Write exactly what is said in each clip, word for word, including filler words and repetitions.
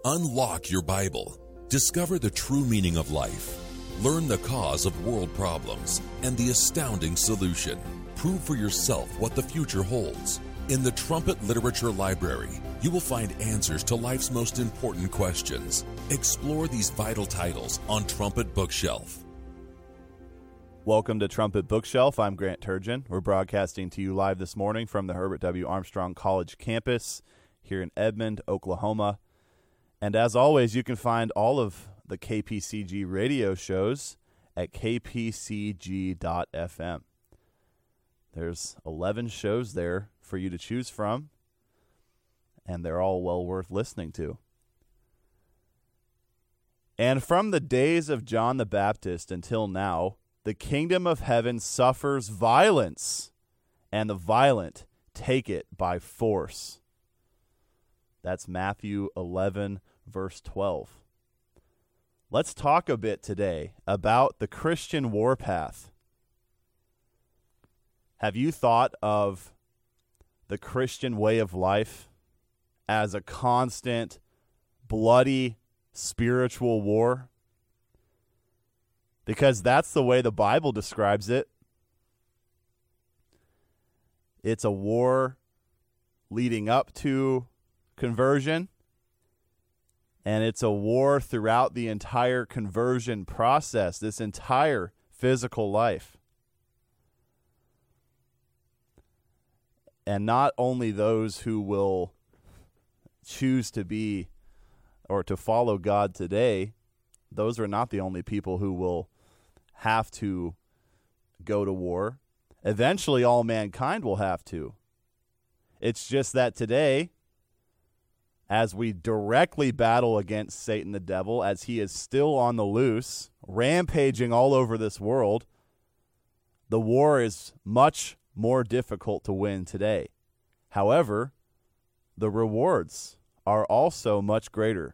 Unlock your Bible. Discover the true meaning of life. Learn the cause of world problems and the astounding solution. Prove for yourself what the future holds. In the Trumpet Literature Library, you will find answers to life's most important questions. Explore these vital titles on Trumpet Bookshelf. Welcome to Trumpet Bookshelf. I'm Grant Turgeon. We're broadcasting to you live this morning from the Herbert W. Armstrong College campus here in Edmond, Oklahoma. And as always, you can find all of the K P C G radio shows at k p c g dot f m. There's eleven shows there for you to choose from, and they're all well worth listening to. And from the days of John the Baptist until now, the kingdom of heaven suffers violence, and the violent take it by force. That's Matthew eleven, verse twelve. Let's talk a bit today about the Christian warpath. Have you thought of the Christian way of life as a constant, bloody, spiritual war? Because that's the way the Bible describes it. It's a war leading up to conversion, and it's a war throughout the entire conversion process, this entire physical life. And not only those who will choose to be or to follow God today, those are not the only people who will have to go to war. Eventually, all mankind will have to. It's just that today, as we directly battle against Satan the devil, as he is still on the loose, rampaging all over this world, the war is much more difficult to win today. However, the rewards are also much greater.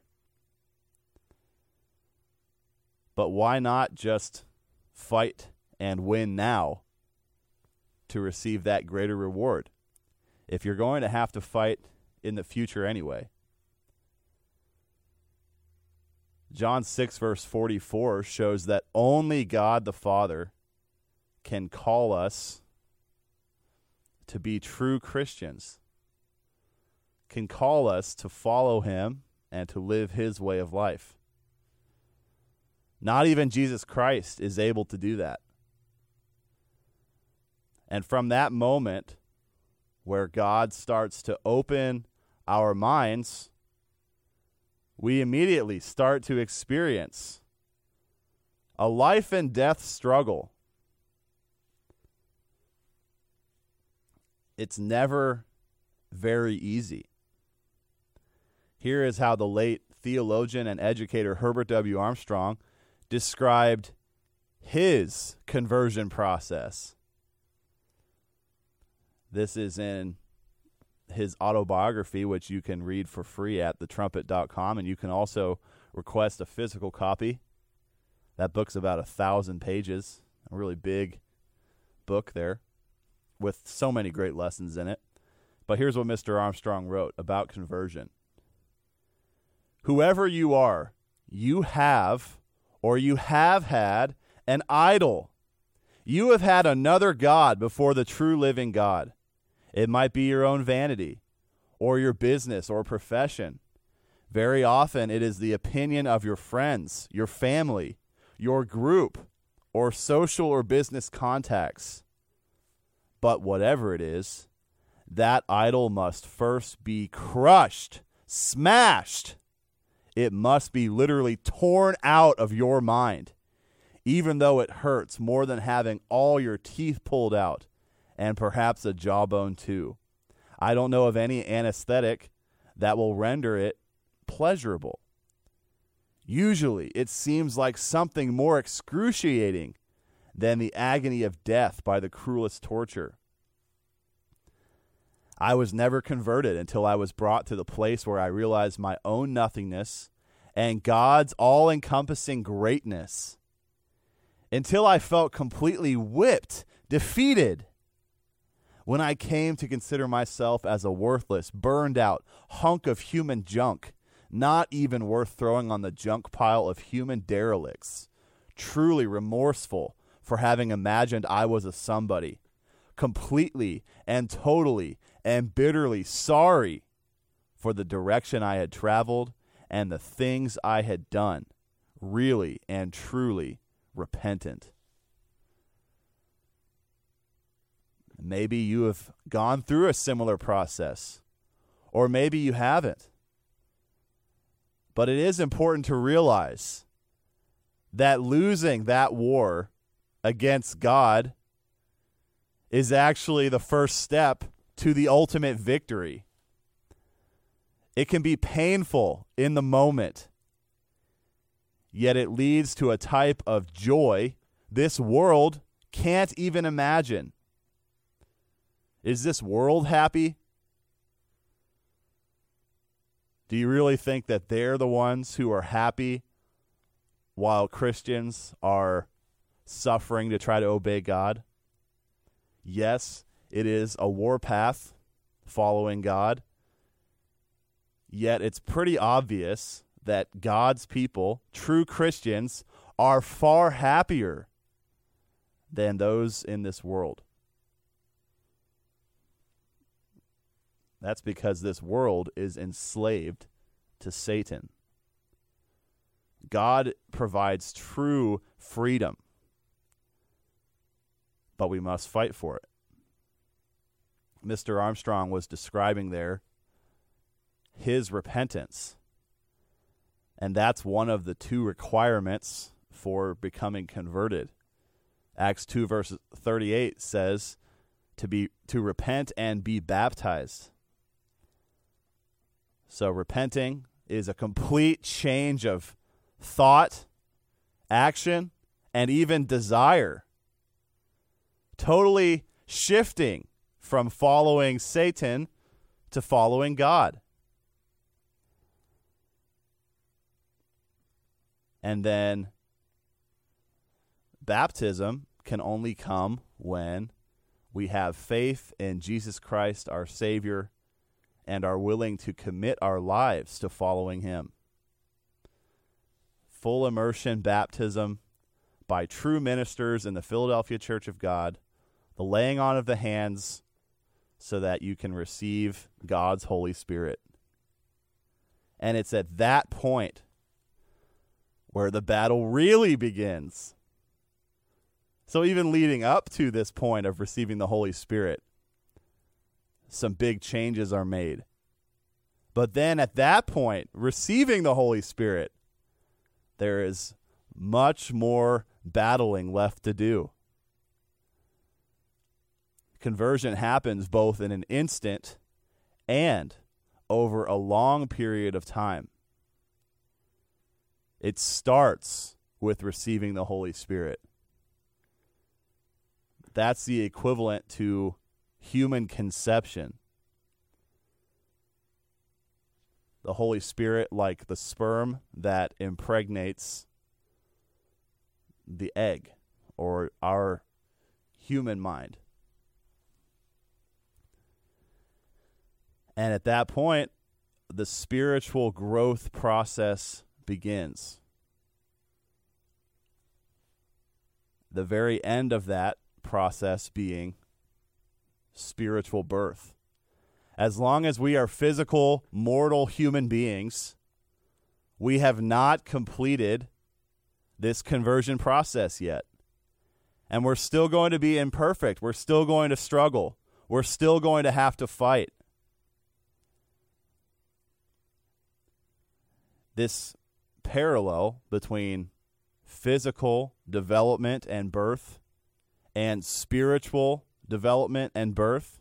But why not just fight and win now to receive that greater reward, if you're going to have to fight in the future anyway? John six, verse forty-four shows that only God the Father can call us to be true Christians, can call us to follow him and to live his way of life. Not even Jesus Christ is able to do that. And from that moment where God starts to open our minds, we immediately start to experience a life and death struggle. It's never very easy. Here is how the late theologian and educator Herbert W. Armstrong described his conversion process. This is in his autobiography, which you can read for free at the trumpet dot com, and you can also request a physical copy. That book's about a thousand pages, a really big book there with so many great lessons in it. But here's what Mister Armstrong wrote about conversion. Whoever you are, you have or you have had an idol. You have had another God before the true living God. It might be your own vanity or your business or profession. Very often it is the opinion of your friends, your family, your group, or social or business contacts. But whatever it is, that idol must first be crushed, smashed. It must be literally torn out of your mind, even though it hurts more than having all your teeth pulled out, and perhaps a jawbone too. I don't know of any anesthetic that will render it pleasurable. Usually, it seems like something more excruciating than the agony of death by the cruelest torture. I was never converted until I was brought to the place where I realized my own nothingness and God's all-encompassing greatness. Until I felt completely whipped, defeated, when I came to consider myself as a worthless, burned-out hunk of human junk, not even worth throwing on the junk pile of human derelicts, truly remorseful for having imagined I was a somebody, completely and totally and bitterly sorry for the direction I had traveled and the things I had done, really and truly repentant. Maybe you have gone through a similar process, or maybe you haven't. But it is important to realize that losing that war against God is actually the first step to the ultimate victory. It can be painful in the moment, yet it leads to a type of joy this world can't even imagine. Is this world happy? Do you really think that they're the ones who are happy while Christians are suffering to try to obey God? Yes, it is a warpath following God. Yet it's pretty obvious that God's people, true Christians, are far happier than those in this world. That's because this world is enslaved to Satan. God provides true freedom, but we must fight for it. Mister Armstrong was describing there his repentance, and that's one of the two requirements for becoming converted. Acts two verse thirty-eight says to be to repent and be baptized. So repenting is a complete change of thought, action, and even desire. Totally shifting from following Satan to following God. And then baptism can only come when we have faith in Jesus Christ, our Savior, and are willing to commit our lives to following him. Full immersion baptism by true ministers in the Philadelphia Church of God, the laying on of the hands so that you can receive God's Holy Spirit. And it's at that point where the battle really begins. So even leading up to this point of receiving the Holy Spirit, some big changes are made. But then at that point, receiving the Holy Spirit, there is much more battling left to do. Conversion happens both in an instant and over a long period of time. It starts with receiving the Holy Spirit. That's the equivalent to human conception. The Holy Spirit, like the sperm that impregnates the egg or our human mind. And at that point, the spiritual growth process begins. The very end of that process being spiritual birth. As long as we are physical, mortal human beings, we have not completed this conversion process yet. And we're still going to be imperfect. We're still going to struggle. We're still going to have to fight. This parallel between physical development and birth and spiritual development and birth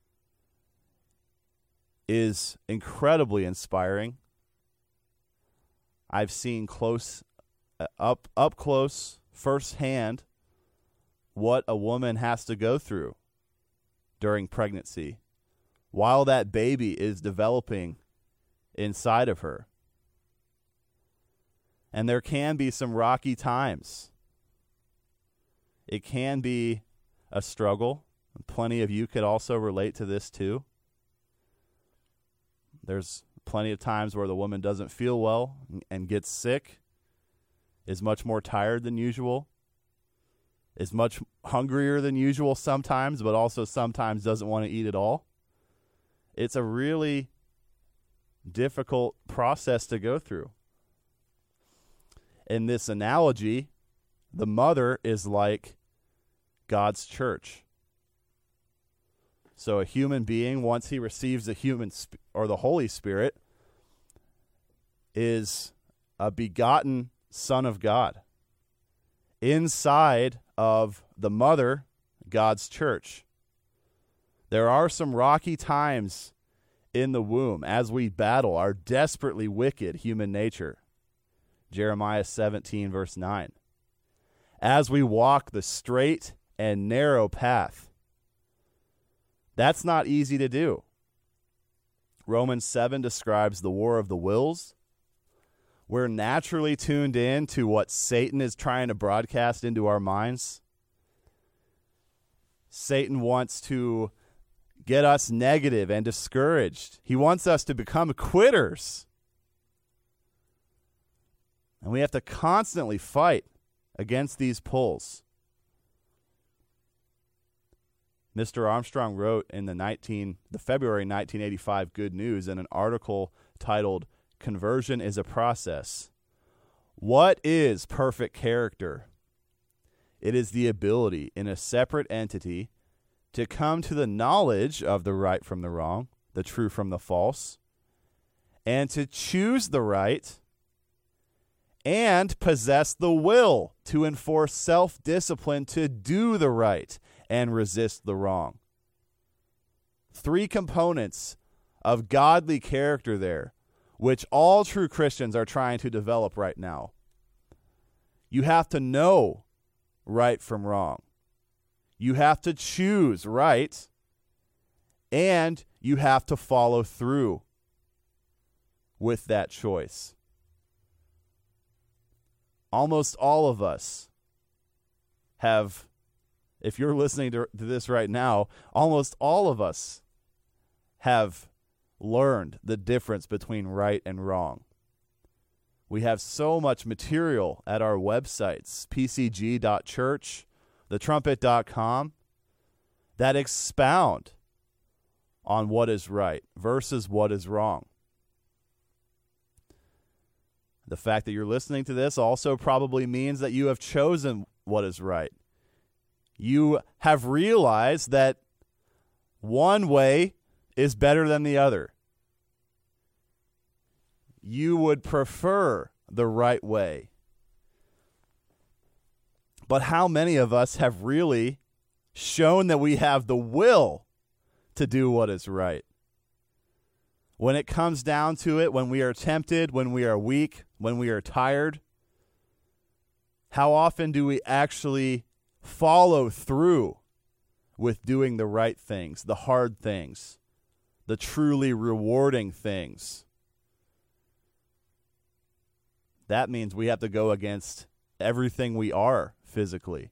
is incredibly inspiring. I've seen close, uh, up up close, firsthand, what a woman has to go through during pregnancy while that baby is developing inside of her. And there can be some rocky times. It can be a struggle. Plenty of you could also relate to this too. There's plenty of times where the woman doesn't feel well and gets sick, is much more tired than usual, is much hungrier than usual sometimes, but also sometimes doesn't want to eat at all. It's a really difficult process to go through. In this analogy, the mother is like God's church. So a human being, once he receives the human sp- or the Holy Spirit, is a begotten Son of God. Inside of the mother, God's church. There are some rocky times in the womb as we battle our desperately wicked human nature. Jeremiah seventeen, verse nine. As we walk the straight and narrow path. That's not easy to do. Romans seven describes the war of the wills. We're naturally tuned in to what Satan is trying to broadcast into our minds. Satan wants to get us negative and discouraged. He wants us to become quitters. And we have to constantly fight against these pulls. Mister Armstrong wrote in the nineteen the February nineteen eighty-five Good News in an article titled "Conversion is a Process." What is perfect character? It is the ability in a separate entity to come to the knowledge of the right from the wrong, the true from the false, and to choose the right and possess the will to enforce self-discipline to do the right and resist the wrong. Three components of godly character there, which all true Christians are trying to develop right now. You have to know right from wrong. You have to choose right, and you have to follow through with that choice. Almost all of us have, if you're listening to, to this right now, almost all of us have learned the difference between right and wrong. We have so much material at our websites, p c g dot church, the trumpet dot com, that expound on what is right versus what is wrong. The fact that you're listening to this also probably means that you have chosen what is right. You have realized that one way is better than the other. You would prefer the right way. But how many of us have really shown that we have the will to do what is right? When it comes down to it, when we are tempted, when we are weak, when we are tired, how often do we actually follow through with doing the right things, the hard things, the truly rewarding things? That means we have to go against everything we are physically.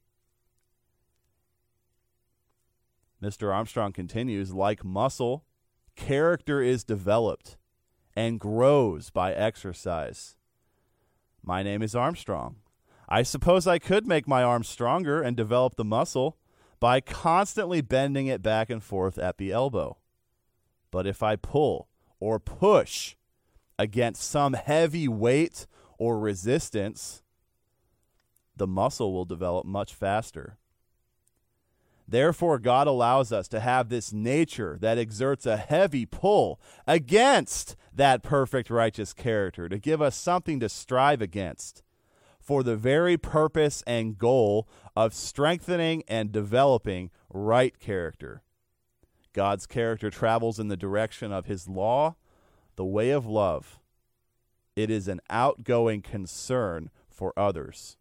Mister Armstrong continues, like muscle, character is developed and grows by exercise. My name is Armstrong. I suppose I could make my arm stronger and develop the muscle by constantly bending it back and forth at the elbow. But if I pull or push against some heavy weight or resistance, the muscle will develop much faster. Therefore, God allows us to have this nature that exerts a heavy pull against that perfect righteous character, to give us something to strive against, for the very purpose and goal of strengthening and developing right character. God's character travels in the direction of his law, the way of love. It is an outgoing concern for others.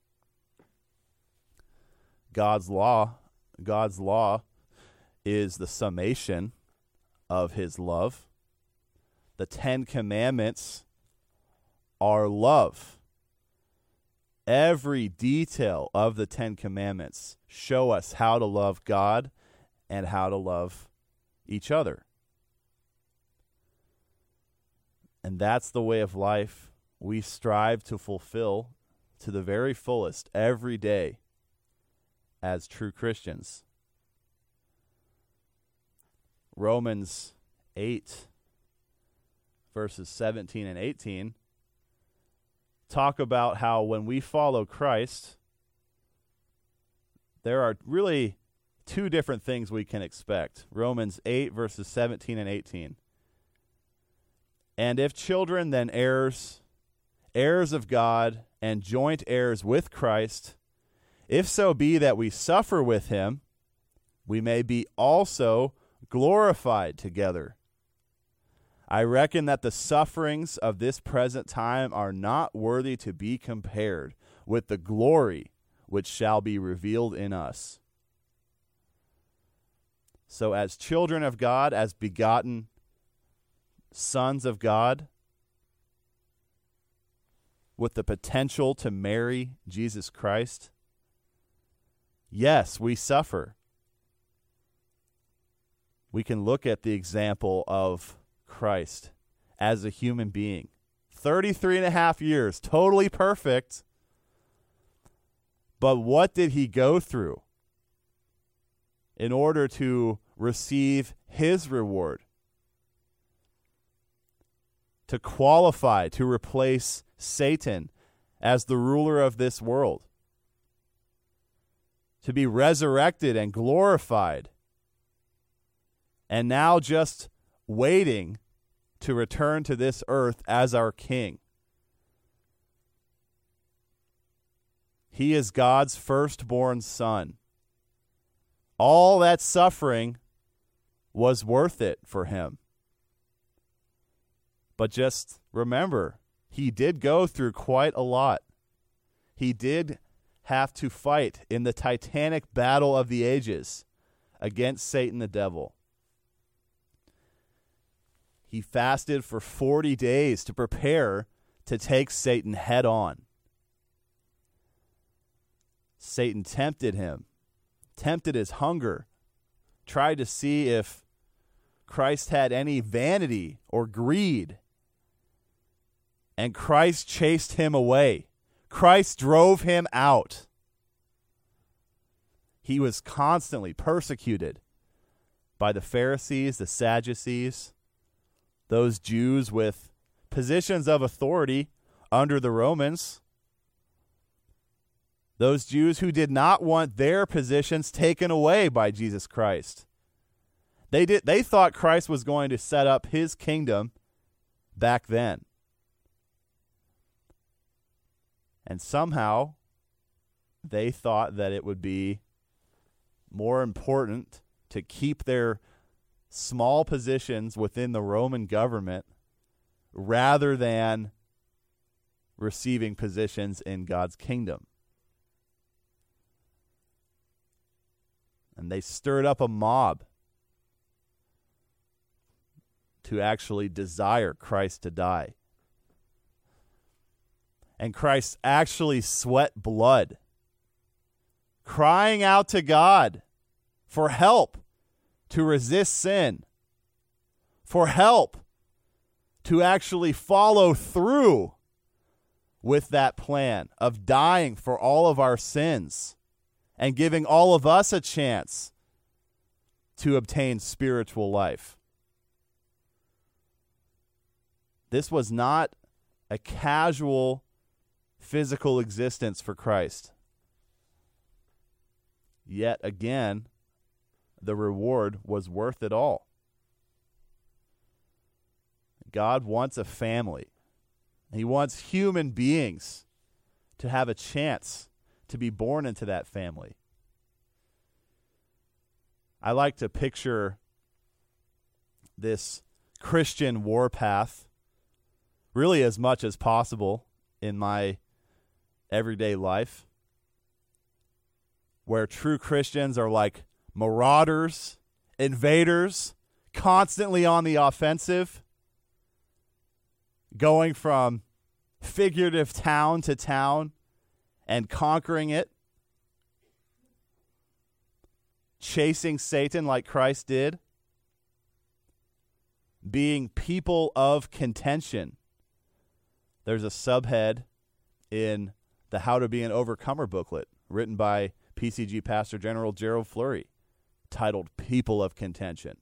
God's law, God's law is the summation of his love. The Ten Commandments are love. Every detail of the Ten Commandments show us how to love God and how to love each other. And that's the way of life we strive to fulfill to the very fullest every day as true Christians. Romans eight, verses seventeen and eighteen, talk about how when we follow Christ, there are really two different things we can expect. Romans eight, verses seventeen and eighteen. And if children, then heirs, heirs of God, and joint heirs with Christ, if so be that we suffer with him, we may be also glorified together. I reckon that the sufferings of this present time are not worthy to be compared with the glory which shall be revealed in us. So as children of God, as begotten sons of God, with the potential to marry Jesus Christ, yes, we suffer. We can look at the example of Christ as a human being. thirty-three and a half years, totally perfect. But what did he go through in order to receive his reward? To qualify to replace Satan as the ruler of this world. To be resurrected and glorified. And now just waiting to return to this earth as our king. He is God's firstborn son. All that suffering was worth it for him. But just remember, he did go through quite a lot. He did have to fight in the titanic battle of the ages against Satan the devil. He fasted for forty days to prepare to take Satan head on. Satan tempted him, tempted his hunger, tried to see if Christ had any vanity or greed. And Christ chased him away. Christ drove him out. He was constantly persecuted by the Pharisees, the Sadducees, those Jews with positions of authority under the Romans, those Jews who did not want their positions taken away by Jesus Christ. They did. They thought Christ was going to set up his kingdom back then. And somehow they thought that it would be more important to keep their small positions within the Roman government rather than receiving positions in God's kingdom. And they stirred up a mob to actually desire Christ to die. And Christ actually sweat blood, crying out to God for help to resist sin, for help to actually follow through with that plan of dying for all of our sins and giving all of us a chance to obtain spiritual life. This was not a casual physical existence for Christ. Yet again, the reward was worth it all. God wants a family. He wants human beings to have a chance to be born into that family. I like to picture this Christian warpath really as much as possible in my everyday life, where true Christians are like marauders, invaders, constantly on the offensive, going from figurative town to town and conquering it, chasing Satan like Christ did. being people of contention. There's a subhead in the How to Be an Overcomer booklet written by P C G Pastor General Gerald Flurry, titled People of Contention.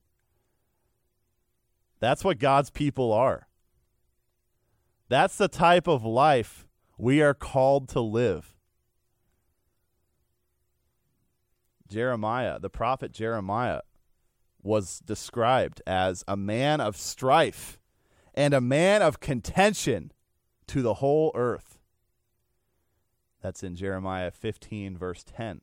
That's what God's people are. That's the type of life we are called to live. Jeremiah, the prophet Jeremiah, was described as a man of strife and a man of contention to the whole earth. That's in Jeremiah fifteen, verse ten.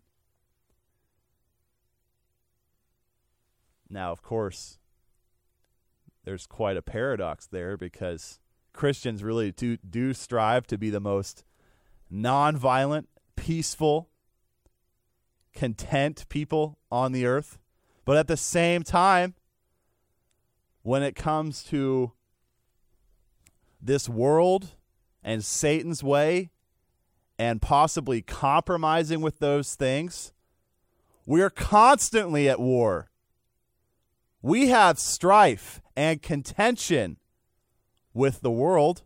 Now, of course, there's quite a paradox there, because Christians really do, do strive to be the most nonviolent, peaceful, content people on the earth. But at the same time, when it comes to this world and Satan's way and possibly compromising with those things, we are constantly at war. We have strife and contention with the world.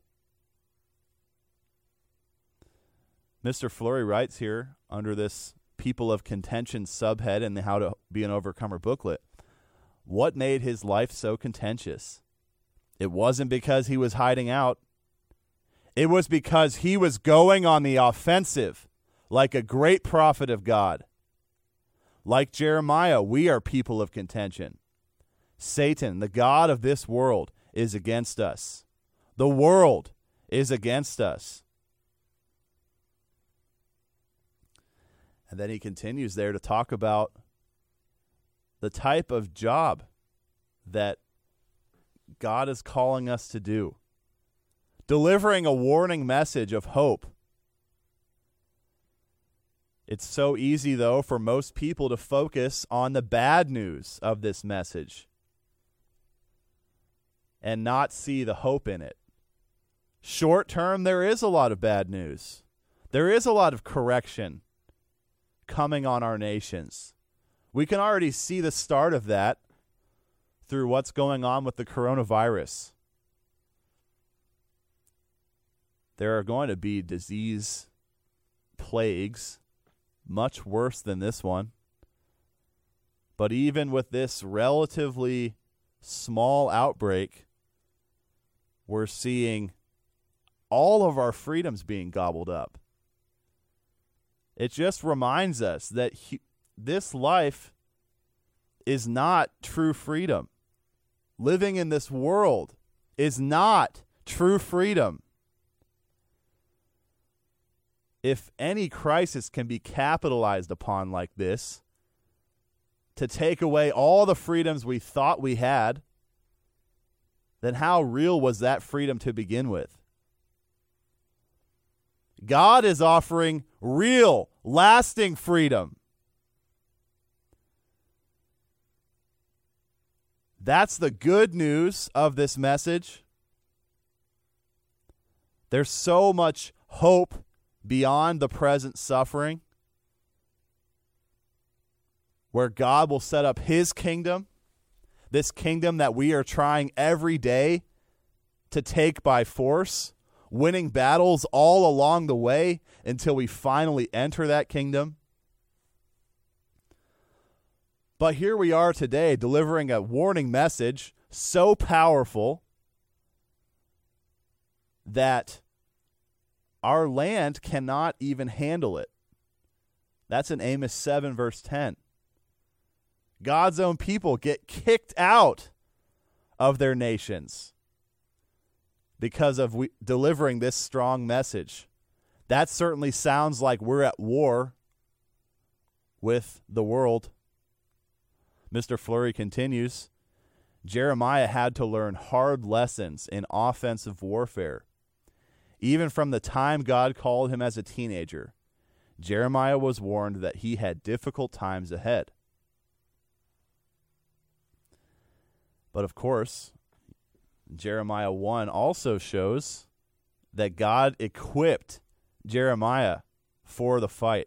Mister Flurry writes here under this People of Contention subhead in the How to Be an Overcomer booklet, what made his life so contentious? It wasn't because he was hiding out. It was because he was going on the offensive like a great prophet of God. Like Jeremiah, we are people of contention. Satan, the god of this world, is against us. The world is against us. And then he continues there to talk about the type of job that God is calling us to do. Delivering a warning message of hope. It's so easy, though, for most people to focus on the bad news of this message and not see the hope in it. Short term, there is a lot of bad news. There is a lot of correction coming on our nations. We can already see the start of that through what's going on with the coronavirus. There are going to be disease plagues much worse than this one. But even with this relatively small outbreak, we're seeing all of our freedoms being gobbled up. It just reminds us that he, this life is not true freedom. Living in this world is not true freedom. If any crisis can be capitalized upon like this, to take away all the freedoms we thought we had, then how real was that freedom to begin with? God is offering real, lasting freedom. That's the good news of this message. There's so much hope beyond the present suffering, where God will set up his kingdom, this kingdom that we are trying every day to take by force, winning battles all along the way until we finally enter that kingdom. But here we are today delivering a warning message so powerful that our land cannot even handle it. That's in Amos seven, verse ten. God's own people get kicked out of their nations because of we, delivering this strong message. That certainly sounds like we're at war with the world. Mister Flurry continues, Jeremiah had to learn hard lessons in offensive warfare. Even from the time God called him as a teenager, Jeremiah was warned that he had difficult times ahead. But of course, Jeremiah one also shows that God equipped Jeremiah for the fight.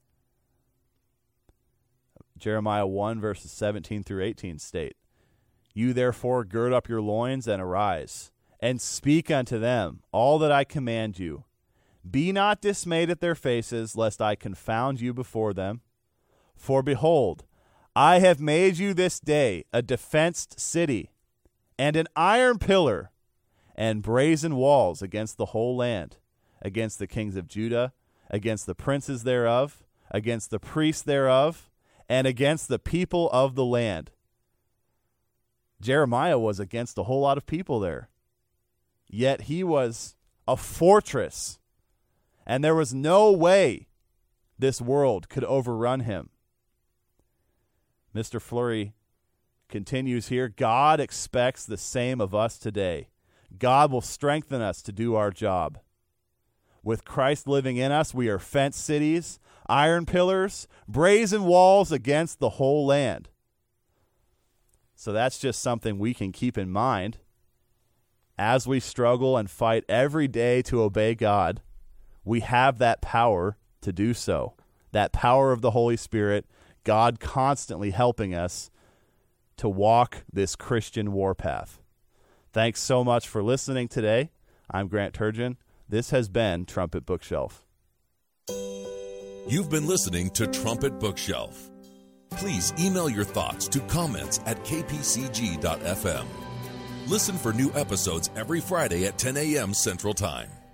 Jeremiah one verses seventeen through eighteen state, You therefore gird up your loins and arise, and speak unto them all that I command you. Be not dismayed at their faces, lest I confound you before them. For behold, I have made you this day a defenced city, and an iron pillar, and brazen walls against the whole land, against the kings of Judah, against the princes thereof, against the priests thereof, and against the people of the land. Jeremiah was against a whole lot of people there. Yet he was a fortress, and there was no way this world could overrun him. Mister Fleury continues here. God expects the same of us today. God will strengthen us to do our job. With Christ living in us, we are fenced cities, iron pillars, brazen walls against the whole land. So that's just something we can keep in mind as we struggle and fight every day to obey God. We have that power to do so, that power of the Holy Spirit, God constantly helping us to walk this Christian warpath. Thanks so much for listening today. I'm Grant Turgeon. This has been Trumpet Bookshelf. You've been listening to Trumpet Bookshelf. Please email your thoughts to comments at k p c g dot f m. Listen for new episodes every Friday at ten a.m. Central Time.